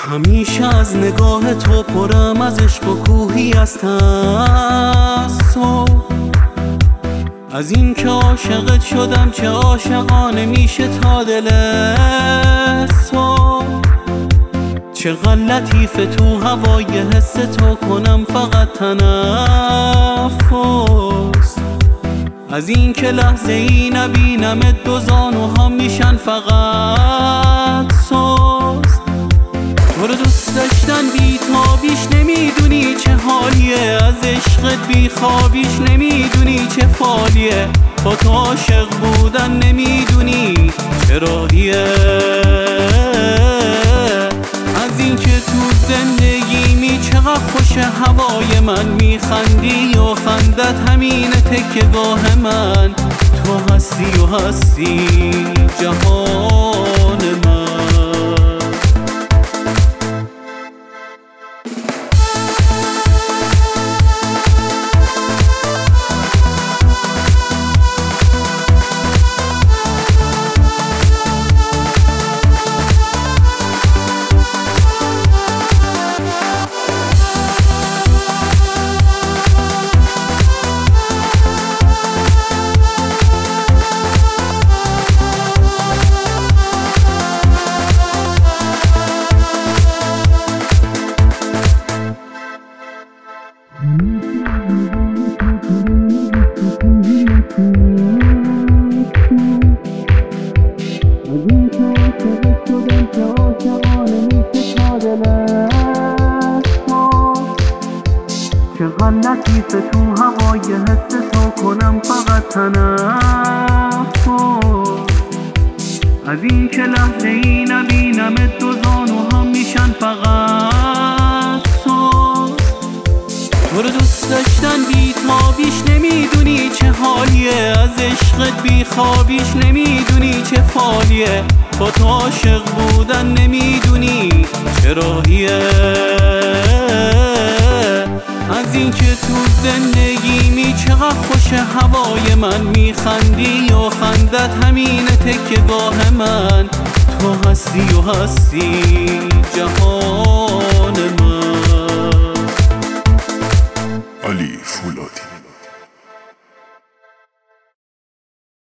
همیشه از نگاه تو پرم از عشق و کوهی از تعصب، از این که عاشقت شدم چه عاشقانه میشه تا دل صبح. چقدر لطیف تو هوای حس تو کنم فقط تنفس، از این که لحظه ای نبینمت دو زانوهام میشن فقط سست. تو رو دوست داشتن بی تابیش نمیدونی چه حالیه، از عشقت بی خوابیش نمیدونی چه فالیه، با تو عاشق بودن نمیدونی چه راهیه. از این که تو زندگیمی چقدر خوش هوای من، میخندی و خندت همینه تکیه‌گاه من، تو هستی و هستی جهان من. چقدر لطیف تو هوای حس تو کنم فقط تنفس، از این که لحظه ای نبینمت دو زانوهام میشن فقط سست. تو رو دوست داشتن بی تابیش نمیدونی چه حالیه، از عشقت بی خوابیش نمیدونی چه فالیه، با تو عاشق بودن نمیدونی چه راهیه. از این که تو زندگیمی چقدر خوش هوای من، میخندی و خندت همینه تکیه‌گاه من، تو هستی و هستی جهان